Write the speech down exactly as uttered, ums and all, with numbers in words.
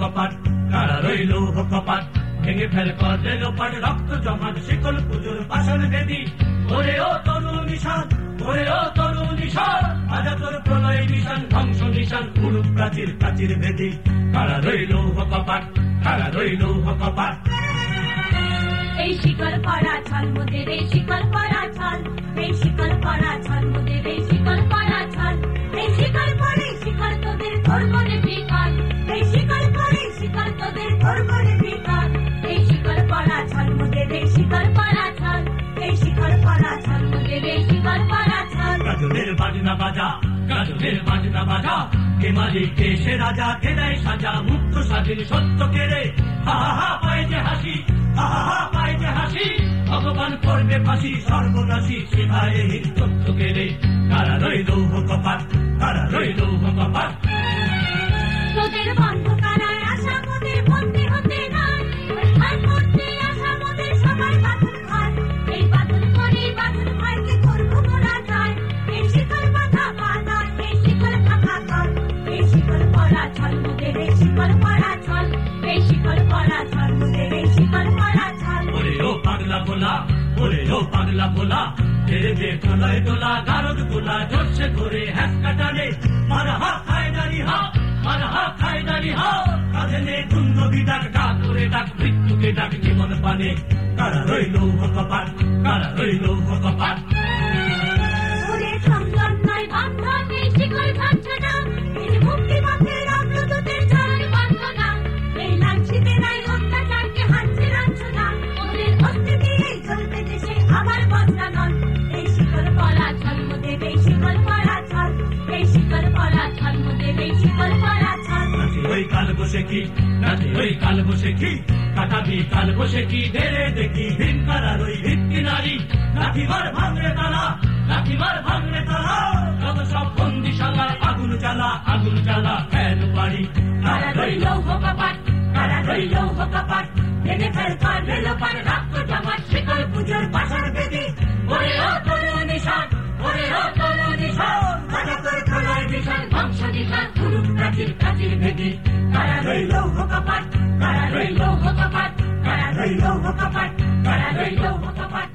কপাট কারা রইল কপাট ভেঙে ফেল কর রেলোপাট রক্ত জমাট শিকল পুজোর পাষাণ বেদি ওরে ও তরু নিশান ওরে ও তরু নিশান আজা তোর প্রলয় নিশান ধ্বংস নিশান উড়ুক প্রাচীর প্রাচীর বেদি কারা রইল কপাট কারা রইল কপাট এই শিকল পরা ছল মোদের এই শিকল পরা ছল এই শিকল পরা ছল মোদের এই শিকল পরা ছল এই শিকল পরে শিকল তোদের ধর্মরে বিকাল এই শিকল পরে শিকল তোদের ধর্মরে বিকাল এই শিকল পরা ছল মোদের এই শিকল পরা ছল এই শিকল পরা ছল মোদের এই শিকল পরা ছল গাজনের বাজনা বাজা গাজনের বাজনা বাজা কে মালিক কে সে রাজা কে দেয় সাজা মুক্ত স্বাধীন সত্য কেড়ে হা হা হা পায় যে হাসি হা হা হা পায় যে হাসি ভগবান করবে ফাঁসি সর্বনাশী শিখায় হিত তথ্য কেড়ে কারা রইল কপাট কারা রইল কপাট তোদের বন্ধ কারায় আশা মোদের বন্দী হতে নয় আর করতে আশা মোদের সবার বাঁধন হয় এই বাঁধন করে বাঁধন ভয়কে করবো মোরা যায় এই শিকল বাঁধা বাঁধা এই শিকল থাকা কর এই শিকল পরা ছল মোদের এই শিকল পরা ছল এই শিকল পরা ছল মোদের এই শিকল পরা ছল ওরে ও পাগলা ভোলা ওরে ও পাগলা ভোলা তেরে দে প্রলয় দোলা গারদ গোলা জোরসে ধরে হ্যাস কাটালে মারা হা খায় দাঁড়ি হা মারা হা খায় দাঁড়ি হা কাঁধে নে কুন্দবি ডাক ডাক করে ডাক মৃত্যুকে ডাক জীবন পানে কারা রইল কপাট কারা রইল কপাট ওরে সংযম নয় বান্ধব এই শিকল ভাঙছে না এই মুক্তি পথে রামদূতের চরণ বাঁধো না এই লাঞ্ছিতে নাই অত্যাচারকে হাঁটছে রাখছো না ওদের অস্তিত্বে এই জ্বলতে দেশে আবার বদলা নন এই শিকল পরা ছল মোদের এই শিকল পরা ছল এই শিকল পরা ছল মোদের এই শিকল পরা ছল নাচি ওই কাল বসে কি নাচি ওই কাল বসে কি কাটাবি কাল বসে কি ধেরে দেখি ভিন কারার ওই ভিত্তি নারী লাঠিমার ভাঙরে তালা লাঠিমার ভাঙরে তালা যত সব বন্দিশালায় আগুন জ্বালা আগুন জ্বালা ফেল বাড়ি কারা রইল কপাট কারা রইল কপাট ভেঙে ফেল কর রেলোপাট রক্ত জমাট শিকল পুজোর পাষাণ বেদি ওরে ও তরু নিশান ওরে ও তরু নিশান আজা তোর প্রলয় নিশান ধ্বংস নিশান উড়ুক প্রাচীর প্রাচীর বেদি কারা রইল কপাট কারা রইল কপাট কারা রইল কপাট কারা রইল কপাট